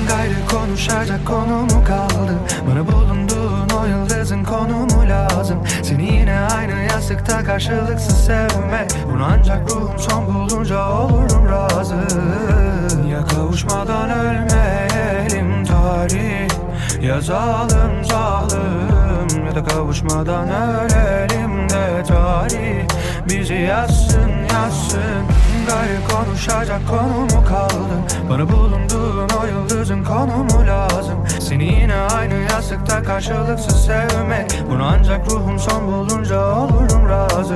Gayrı konuşacak konu mu kaldı? Bana bulunduğun o yıldızın konumu lazım. Seni yine aynı yastıkta karşılıksız sevmek. Bunu ancak ruhum son bulunca olurum razı. Ya kavuşmadan ölmeyelim tarih yazalım zalim, ya da kavuşmadan ölelim de tarih bizi yazsın yazsın. Gayrı konuşacak konu mu kaldı? Bana bulunduğun o yıldızın konumu lazım. Seni yine aynı yastıkta karşılıksız sevmek. Bunu ancak ruhum son bulunca olurum razı.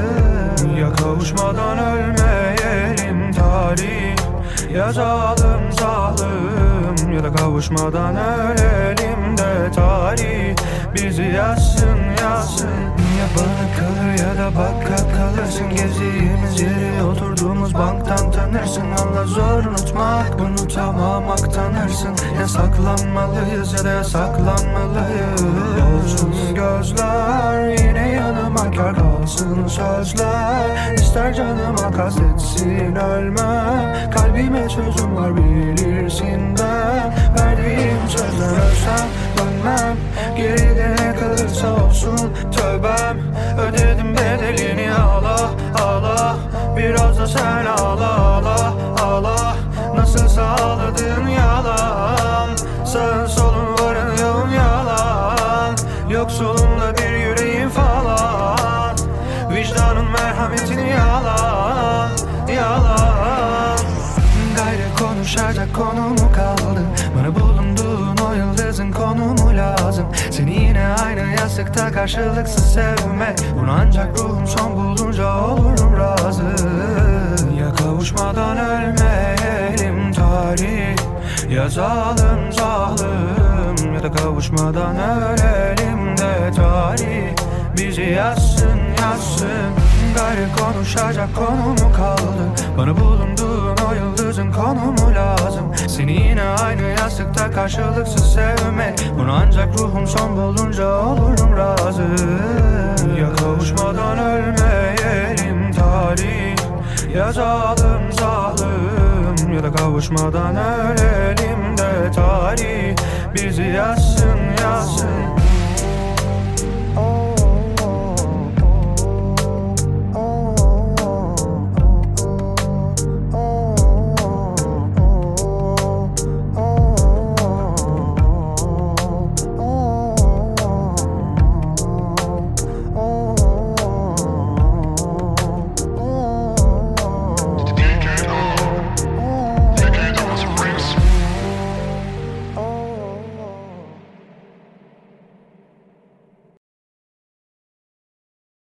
Ya kavuşmadan ölmeyelim tarih yazalım zalim, ya da kavuşmadan ölelim de tarih bizi yazsın yazsın. Ya bana kalır ya da baka kalırsın. Gezdiğimiz yeri oturduğumuz banktan tanırsın. Allah zor unutmak, unutamamak tanırsın. Ya saklanmalıyız ya da yasaklanmalıyız. Olsun gözler yine yanıma, kar kalsın sözler. İster canıma kastetsin ölmem. Kalbime sözüm var bilirsin ben. Verdiğim sözden ölsem dönmem. Geride ne kalırsa olsun tövbem. Ödedim bedelini ağla ağla. Biraz da sen ağla ağla ağla. Nasılsa ağladın yalan. Sağın solun varın yoğun yalan. Yoksulumda bir yüreğim falan. Vicdanın merhametini yalan yalan. Gayrı konuşacak konu mu kaldı? Bana bulunduğun o yıldızın konumu lazım. Seni yine aynı yastıkta karşılıksız sevmek. Bunu ancak ruhum son bulunca olurum razı. Ya kavuşmadan ölmeyelim tarih yazalım zalim, ya da kavuşmadan ölelim de tarih bizi yazsın yazsın. Gayrı konuşacak konu mu kaldı? Bana bulunduğun o yıldızın konumu lazım. Seni yine aynı yastıkta karşılıksız sevmek. Bunu ancak ruhum son bulunca olurum razı. Ya kavuşmadan ölmeyelim tarih yazalım zalim, ya da kavuşmadan ölelim de tarih bizi yazsın yazsın.